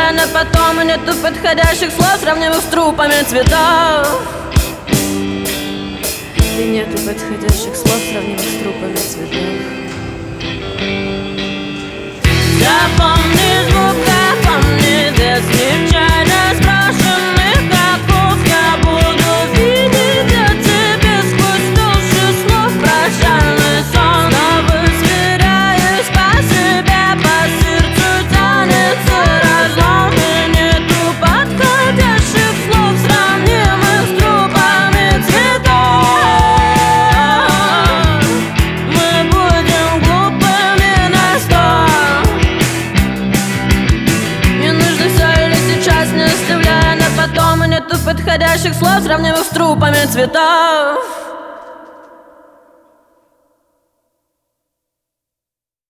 оставляя на потом. И нету подходящих слов, сравнимых с трупами цветов. И нету подходящих слов, сравнимых с трупами цветов. Запомни звук, запомни без нечаянно спрашенных оков. Я буду видеть от тебя сквозь толщу слов прощальный сон. Снова сверяюсь по себе, по сердцу тянется разлом. И нету подходящих слов, сравнимых с трупами цветов. Мы будем глупыми на сто. Мне нужно все или сейчас, не оставляя на потом. И нету подходящих слов, сравнимых с трупами цветов.